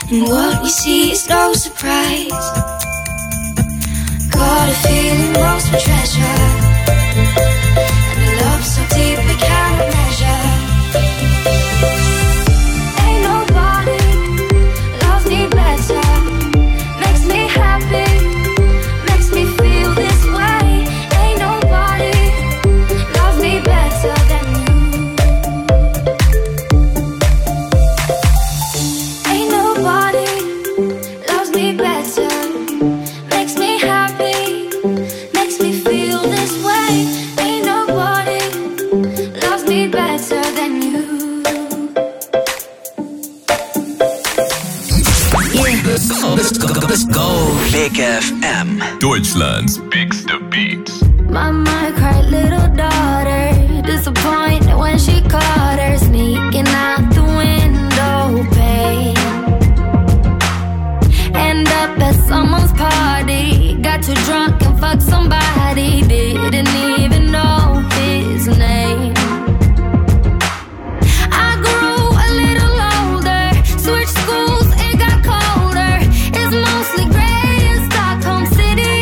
And what we see is no surprise. Got a feeling lost for treasure, and a love so deep we cannot measure. Ain't nobody loves me better, makes me happy, makes me feel this way. Ain't nobody loves me better than you. Ain't nobody loves me better, makes me happy, makes me feel this way. Ain't nobody loves me better than you. Let's go. Big FM. Deutschlands bigste Beats. Mama cried, little daughter, disappointed when she caught her sneaking out the window pane. End up at someone's party, got too drunk and fucked somebody, didn't even know his name. I grew a little older, switched schools, it got colder. It's mostly gray in Stockholm City.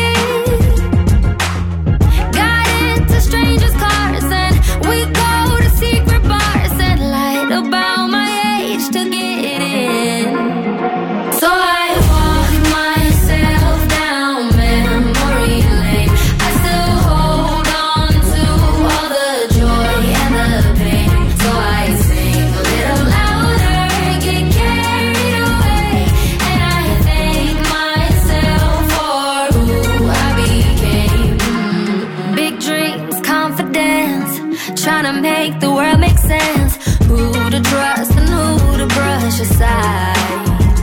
Got into strangers' cars and we go to secret bars and lied about my age to get in. So I walk myself down memory lane. I still hold on to all the joy and the pain. So I sing a little louder, get carried away, and I thank myself for who I became. Big dreams, confidence, trying to make the world make sense. Who to trust and who to brush aside.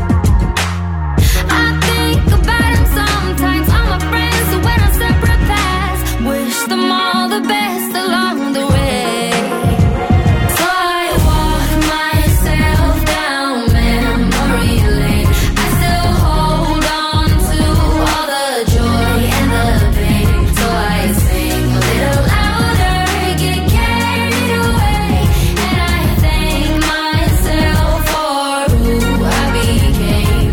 I think about them sometimes, all my friends who went on separate paths. Wish them all the best along the way. So I walk myself down memory lane. I still hold on to all the joy and the pain. So I sing a little louder, get carried away, and I thank myself for who I became.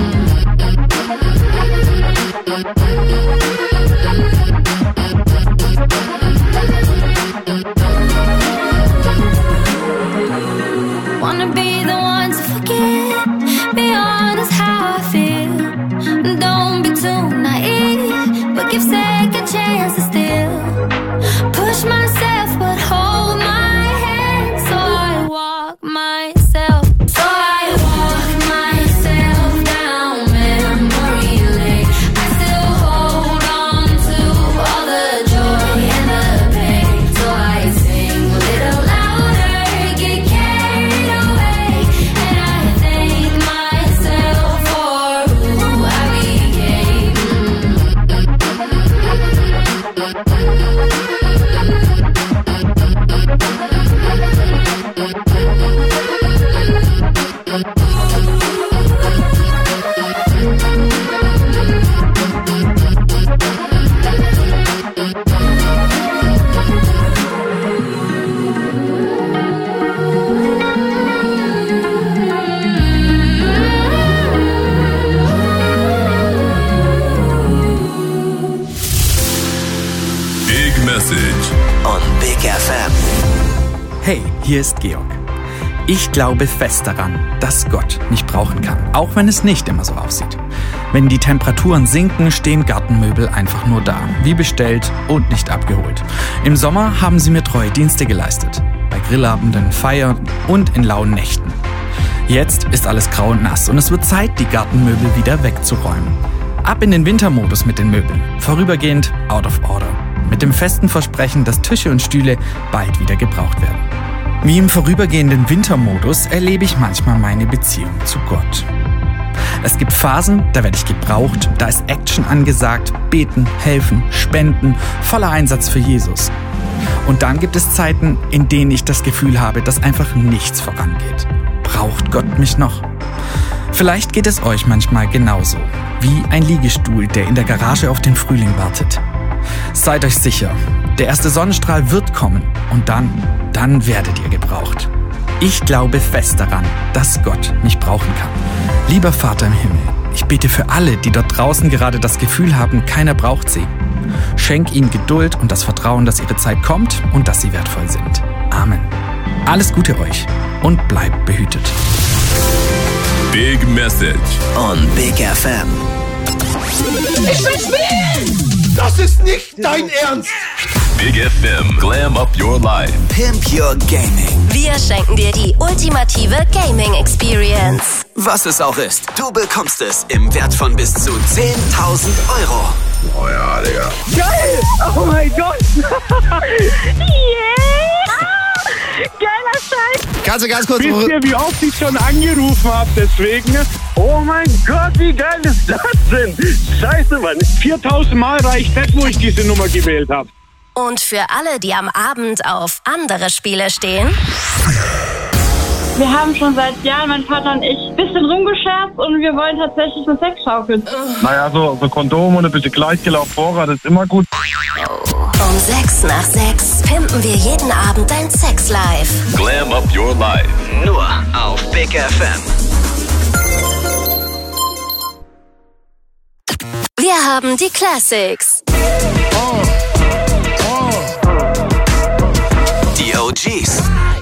Wanna be the one to forget, be honest how I feel. Don't be too naive, but give second chances still. Push myself but hold my hand. So I walk myself. So I walk myself down memory lane. I still hold on to all the joy and the pain. So I sing a little louder, get carried away, and I thank myself for who I became. Big Message On Big FM. Hey, hier ist Georg. Ich glaube fest daran, dass Gott mich brauchen kann, auch wenn es nicht immer so aussieht. Wenn die Temperaturen sinken, stehen Gartenmöbel einfach nur da, wie bestellt und nicht abgeholt. Im Sommer haben sie mir treue Dienste geleistet, bei Grillabenden, Feiern und in lauen Nächten. Jetzt ist alles grau und nass und es wird Zeit, die Gartenmöbel wieder wegzuräumen. Ab in den Wintermodus mit den Möbeln, vorübergehend out of order. Mit dem festen Versprechen, dass Tische und Stühle bald wieder gebraucht werden. Wie im vorübergehenden Wintermodus erlebe ich manchmal meine Beziehung zu Gott. Es gibt Phasen, da werde ich gebraucht, da ist Action angesagt, beten, helfen, spenden, voller Einsatz für Jesus. Und dann gibt es Zeiten, in denen ich das Gefühl habe, dass einfach nichts vorangeht. Braucht Gott mich noch? Vielleicht geht es euch manchmal genauso, wie ein Liegestuhl, der in der Garage auf den Frühling wartet. Seid euch sicher, der erste Sonnenstrahl wird kommen und dann werdet ihr gebraucht. Ich glaube fest daran, dass Gott mich brauchen kann. Lieber Vater im Himmel, ich bete für alle, die dort draußen gerade das Gefühl haben, keiner braucht sie. Schenk ihnen Geduld und das Vertrauen, dass ihre Zeit kommt und dass sie wertvoll sind. Amen. Alles Gute euch und bleibt behütet. Big Message on Big FM. Ich will spielen! Das ist nicht dein Ernst! Big FM, glam up your life. Pimp your gaming. Wir schenken dir die ultimative Gaming-Experience. Was es auch ist, du bekommst es im Wert von bis zu 10.000 Euro. Oh ja, Digga. Geil! Oh mein Gott! Yeah! Geiler Scheiß! Kannst du ganz kurz... Wisst ihr, wie oft ich schon angerufen habe deswegen? Oh mein Gott, wie geil ist das denn? Scheiße, Mann. 4.000 Mal reicht das, wo ich diese Nummer gewählt habe. Und für alle, die am Abend auf andere Spiele stehen... Wir haben schon seit Jahren, mein Vater und ich, ein bisschen rumgescherzt und wir wollen tatsächlich eine Sexschaukel. Naja, so Kondom und ein bisschen Gleichgelauf Vorrat ist immer gut. Um 6 nach 6 pimpen wir jeden Abend dein Sex-Life. Glam up your life. Nur auf Big FM. Wir haben die Classics. Die OGs.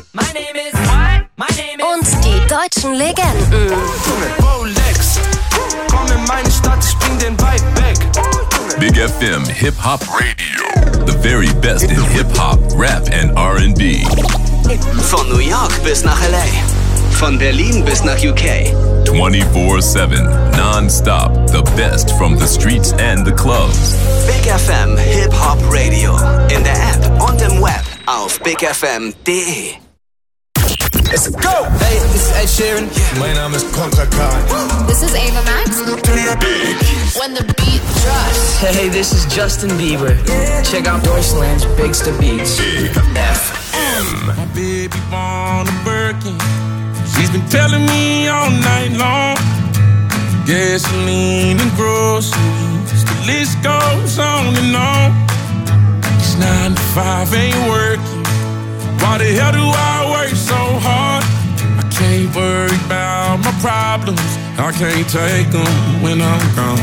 Und die deutschen Legenden. Rolex, komm in meine Stadt, ich bring den Vibe weg. Big FM Hip Hop Radio. The very best in Hip Hop, Rap and R&B. Von New York bis nach LA. Von Berlin bis nach UK. 24/7, non-stop. The best from the streets and the clubs. Big FM Hip Hop Radio. In der App und im Web auf bigfm.de. Let's go! Hey, this is Ed Sheeran. Mein Name ist Contra K. This is Ava Max. When the beat drops. Hey, this is Justin Bieber. Check out Deutschland's Bigs the Beats. Big FM. My baby born a Birkin. She's been telling me all night long. Gasoline and groceries. The list goes on and on. It's 9 to 5, ain't working. Why the hell do I work so hard? I can't worry about my problems. I can't take them when I'm gone.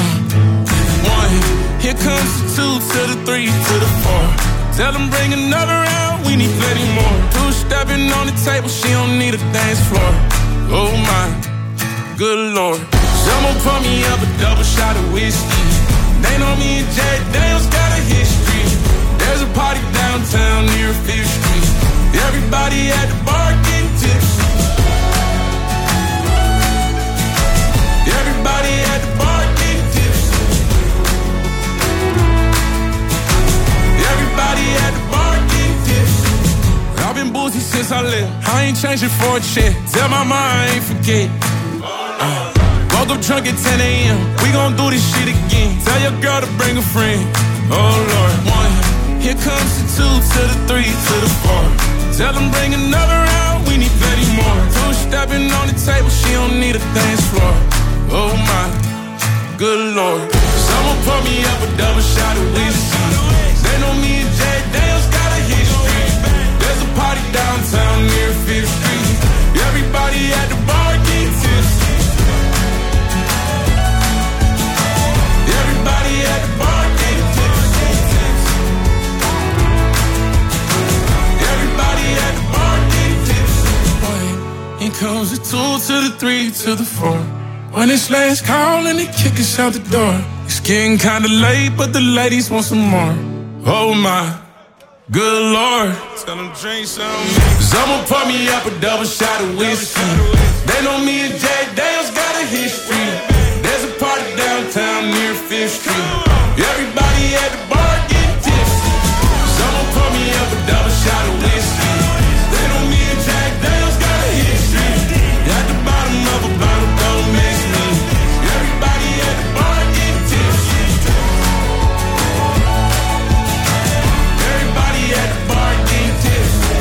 1, here comes the 2 to the 3 to the 4. Tell them bring another round, we need plenty more. 2 stepping on the table, she don't need a dance floor. Oh my, good Lord. Someone pour me up a double shot of whiskey. They know me and Jay Daniels got a history. There's a party downtown near 5th Street. Everybody at the bar getting tipsy. Everybody at the bar getting tipsy. Everybody at the bar getting tipsy. I've been boozy since I left. I ain't changing for a check. Tell my mom I ain't forget. Woke up drunk at 10 a.m. We gon' do this shit again. Tell your girl to bring a friend. Oh Lord. 1, here comes the 2 to the 3 to the 4. Tell them bring another round, we need plenty more. 2 stepping on the table, she don't need a dance floor. Oh my, good Lord. Someone pour me up a double shot of whiskey. They know me and Jay Daniels got a history. There's a party downtown near 5th Street. Everybody at the bar getting tipsy. Everybody at the bar getting tipsy. Everybody at the bar getting tipsy. Here comes the 2 to the 3 to the 4. When it's last call and they kick us out the door. It's getting kinda late, but the ladies want some more. Oh my, good Lord. Tell them drink some. Someone pour me up a double shot of whiskey. They know me and Jay Daniels got a history. There's a party downtown near 5th Street. Everybody at the bar getting tipsy. Someone pour me up a double shot of whiskey. They know me and Jay Daniels got a history. At the bottom of a bottle, don't miss me. Everybody at the bar getting tipsy. Everybody at the bar getting tipsy.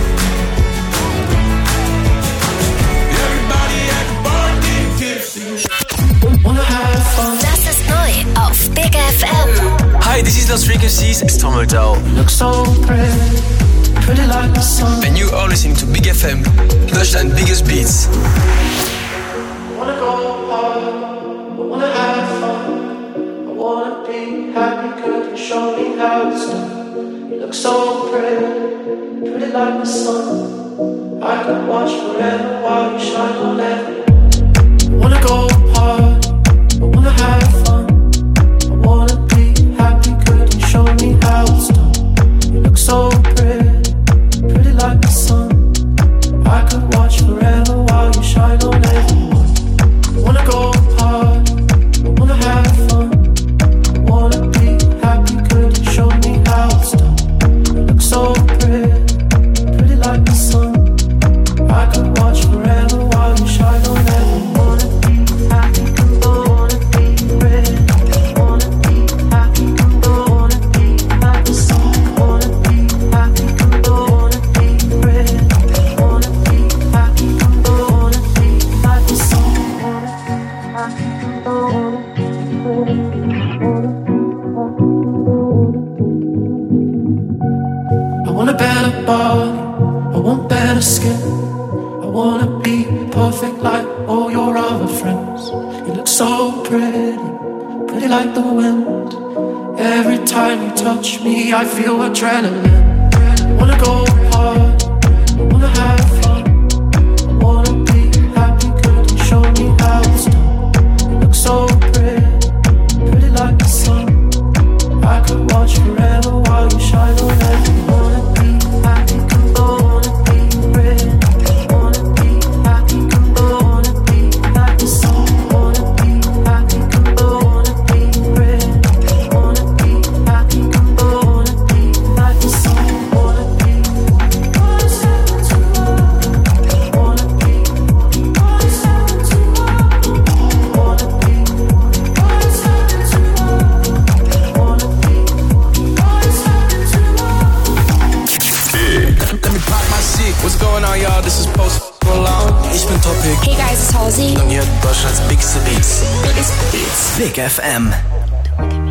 Everybody at the bar getting tipsy. Das ist neu auf Big FM. Hi, this is Lost Frequencies. It's Tom O'Dowd. Look so pretty. pretty like the sun. And you are listening to Big FM, Deutschland's biggest beats. I wanna go hard, I wanna have fun, I wanna be happy, could you show me how it's done? You look so pretty, pretty like the sun. I could watch forever while you shine on everyone. I wanna go hard, I wanna have fun, I wanna be happy, could you show me how it's done? You look so pretty, pretty like the sun. I could watch forever while you shine on everyone. I wanna go hard, I wanna have fun, I wanna be happy, could you show me how it's done? You look so pretty, pretty like the sun. I could watch forever while you shine on everyone. Wanna be happy, wanna be ready. Wanna be happy, wanna be like the sun. Wanna be happy, wanna be ready. Wanna be happy, wanna be like the sun. I want a better body, I want better skin. I wanna be perfect like all your other friends. You look so pretty, pretty like the wind. Every time you touch me, I feel adrenaline. I wanna go hard, I wanna have fun, I wanna be happy, could you show me how it's done? You look so pretty, pretty like the sun. I could watch forever while you shine on everyone. Wanna be happy, wanna be ready. Wanna be happy, wanna be like the sun. Wanna be happy, wanna be ready. Wanna be happy, wanna be like the sun. Wanna be, wanna step into love. Wanna be, wanna step into love. Wanna be, wanna step into love. Wanna be, wanna step into love. Let me pop my shit. What's going on, y'all? This is Post Malone. Ich bin Topic. Hey guys, it's Halsey. Und ihr hört Deutschlands Biggest Beats. Biggest Beats. Big FM.